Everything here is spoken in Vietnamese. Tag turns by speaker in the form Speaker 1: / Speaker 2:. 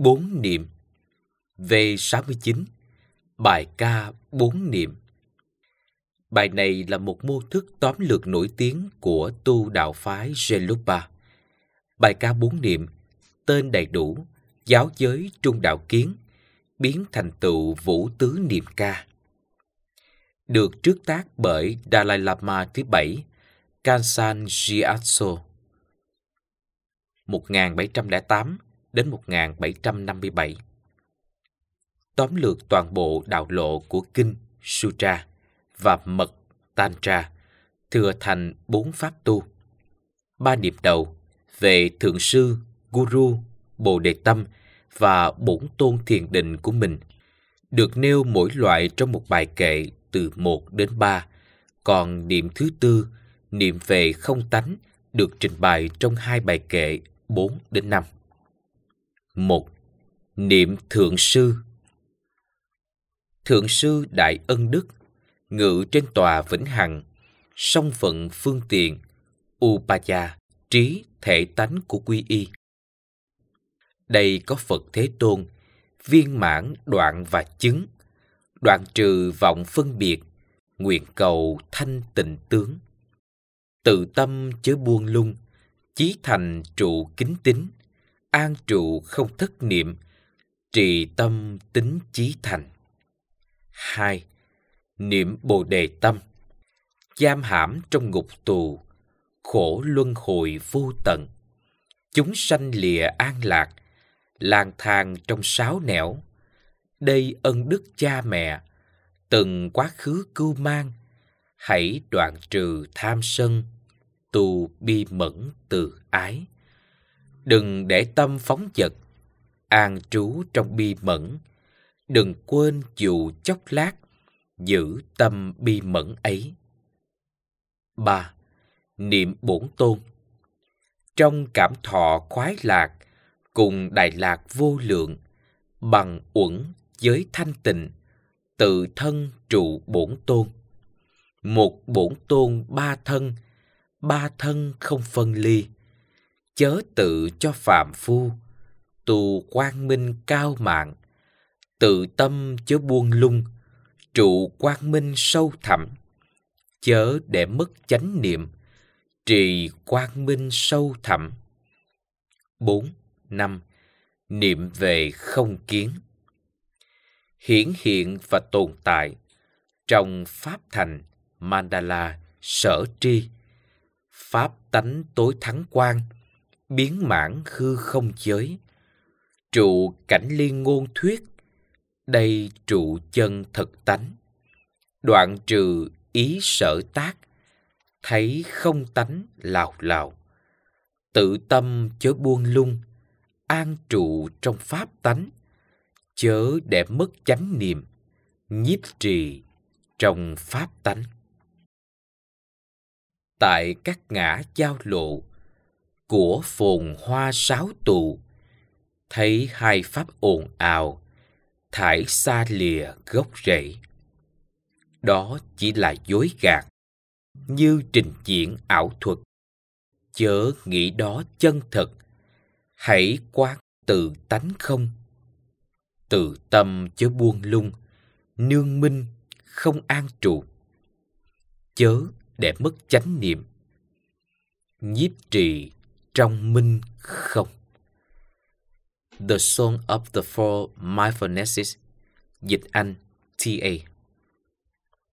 Speaker 1: 4 niệm. V69. Bài ca 4 niệm. Bài này là một mô thức tóm lược nổi tiếng của tu đạo phái Gelugpa. Bài ca 4 niệm, tên đầy đủ, giáo giới trung đạo kiến, biến thành tựu vũ tứ niệm ca. Được trước tác bởi Dalai Lama thứ 7, Kansan Gyatso 1708 đến 1757. Tóm lược toàn bộ đạo lộ của Kinh Sutra và Mật Tantra thừa thành 4 pháp tu. 3 niệm đầu về Thượng Sư, Guru, Bồ Đề Tâm và Bổn Tôn Thiền Định của mình được nêu mỗi loại trong một bài kệ từ 1 đến 3, còn niệm thứ tư, niệm về không tánh, được trình bày trong 2 bài kệ 4 đến 5. 1. Niệm Thượng Sư. Thượng Sư Đại Ân Đức, ngự trên tòa vĩnh hằng, song phận phương tiện, Upaya, trí thể tánh của quy y. Đây có Phật Thế Tôn, viên mãn đoạn và chứng, đoạn trừ vọng phân biệt, nguyện cầu thanh tịnh tướng. Tự tâm chớ buông lung, chí thành trụ kính tín, an trụ không thất niệm, trì tâm tính chí thành. 2. Niệm Bồ Đề Tâm. Giam hãm trong ngục tù, khổ luân hồi vô tận, chúng sanh lìa an lạc, lang thang trong sáo nẻo. Đây ân đức cha mẹ, từng quá khứ cưu mang, hãy đoạn trừ tham sân, tu bi mẫn từ ái. Đừng để tâm phóng dật, an trú trong bi mẫn, đừng quên dù chốc lát, giữ tâm bi mẫn ấy. 3. Niệm Bổn Tôn. Trong cảm thọ khoái lạc, cùng đại lạc vô lượng, bằng uẩn giới thanh tịnh, tự thân trụ Bổn Tôn. Một Bổn Tôn ba thân không phân ly, chớ tự cho phàm phu, tu quang minh cao mạng, tự tâm chớ buông lung, trụ quang minh sâu thẳm, chớ để mất chánh niệm, trì quang minh sâu thẳm. 4. 5. Niệm về không kiến. Hiển hiện và tồn tại trong pháp thành mandala sở tri, pháp tánh tối thắng quang, biến mãn hư không giới, trụ cảnh liên ngôn thuyết, đây trụ chân thực tánh, đoạn trừ ý sở tác, thấy không tánh lào lào, tự tâm chớ buông lung, an trụ trong pháp tánh, chớ để mất chánh niệm, nhiếp trì trong pháp tánh. Tại các ngã giao lộ của phồn hoa sáo tù, thấy 2 pháp ồn ào, thải xa lìa gốc rễ. Đó chỉ là dối gạt, như trình diễn ảo thuật, chớ nghĩ đó chân thật, hãy quán tự tánh không. Tự tâm chớ buông lung, nương minh không an trụ, chớ để mất chánh niệm, nhiếp trì trong minh không. The Song of the Four Mindfulnesses, dịch Anh, T.A.